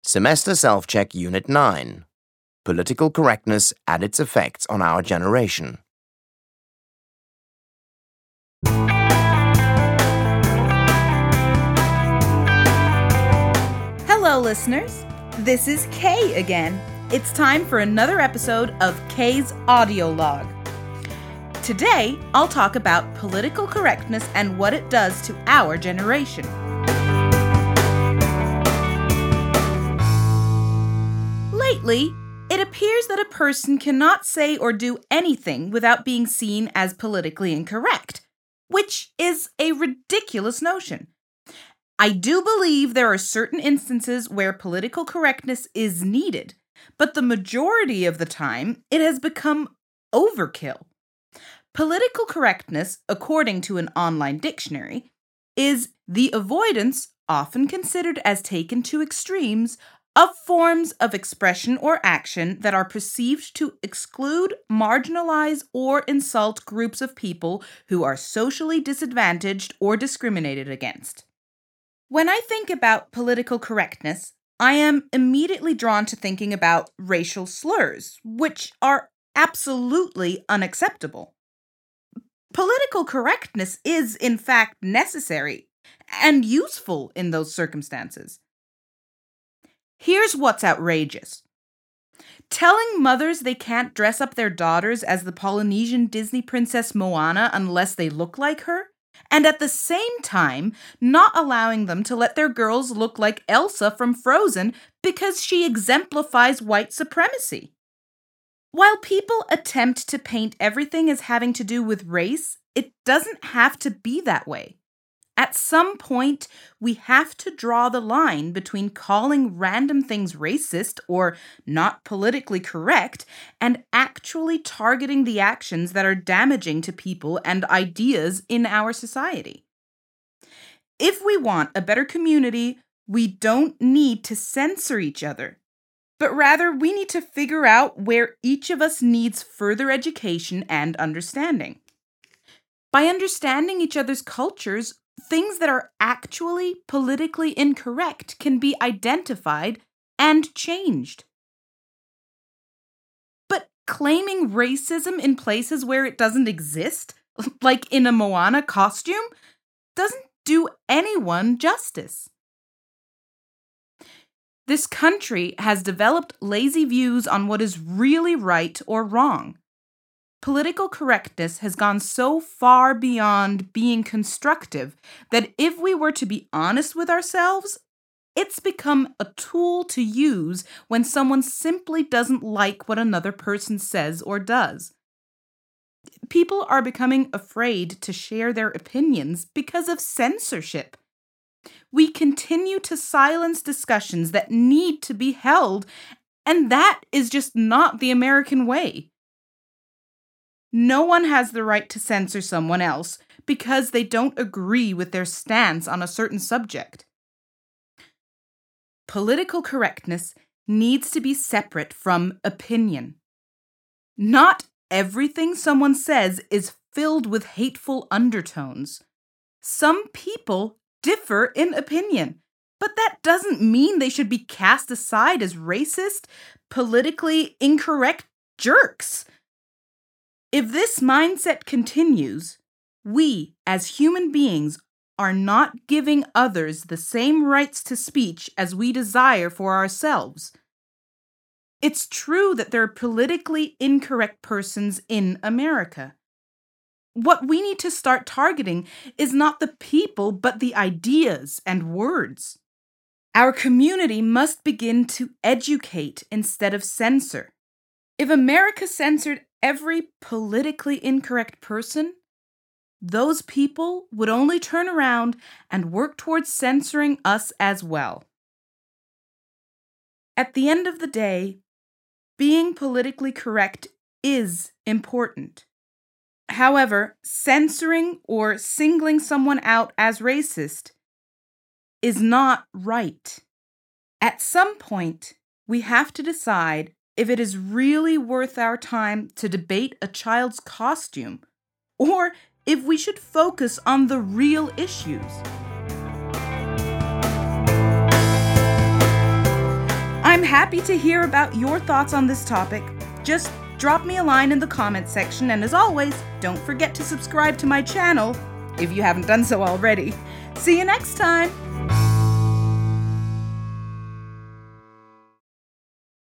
Semester Self-Check Unit 9. Political Correctness and its Effects on Our Generation. Hello, listeners. This is Kay again. It's time for another episode of Kay's Audio Log. Today, I'll talk about political correctness and what it does to our generation. Lately, it appears that a person cannot say or do anything without being seen as politically incorrect, which is a ridiculous notion. I do believe there are certain instances where political correctness is needed, but the majority of the time, it has become overkill. Political correctness, according to an online dictionary, is the avoidance, often considered as taken to extremes, of forms of expression or action that are perceived to exclude, marginalize, or insult groups of people who are socially disadvantaged or discriminated against. When I think about political correctness, I am immediately drawn to thinking about racial slurs, which are absolutely unacceptable. Political correctness is, in fact, necessary and useful in those circumstances. Here's what's outrageous. Telling mothers they can't dress up their daughters as the Polynesian Disney princess Moana unless they look like her, and at the same time not allowing them to let their girls look like Elsa from Frozen because she exemplifies white supremacy. While people attempt to paint everything as having to do with race, it doesn't have to be that way. At some point, we have to draw the line between calling random things racist or not politically correct and actually targeting the actions that are damaging to people and ideas in our society. If we want a better community, we don't need to censor each other, but rather we need to figure out where each of us needs further education and understanding. By understanding each other's cultures, things that are actually politically incorrect can be identified and changed. But claiming racism in places where it doesn't exist, like in a Moana costume, doesn't do anyone justice. This country has developed lazy views on what is really right or wrong. Political correctness has gone so far beyond being constructive that if we were to be honest with ourselves, it's become a tool to use when someone simply doesn't like what another person says or does. People are becoming afraid to share their opinions because of censorship. We continue to silence discussions that need to be held, and that is just not the American way. No one has the right to censor someone else because they don't agree with their stance on a certain subject. Political correctness needs to be separate from opinion. Not everything someone says is filled with hateful undertones. Some people differ in opinion, but that doesn't mean they should be cast aside as racist, politically incorrect jerks. If this mindset continues, we, as human beings, are not giving others the same rights to speech as we desire for ourselves. It's true that there are politically incorrect persons in America. What we need to start targeting is not the people, but the ideas and words. Our community must begin to educate instead of censor. If America censored every politically incorrect person, those people would only turn around and work towards censoring us as well. At the end of the day, being politically correct is important. However, censoring or singling someone out as racist is not right. At some point, we have to decide if it is really worth our time to debate a child's costume, or if we should focus on the real issues. I'm happy to hear about your thoughts on this topic. Just drop me a line in the comments section, and as always, don't forget to subscribe to my channel if you haven't done so already. See you next time!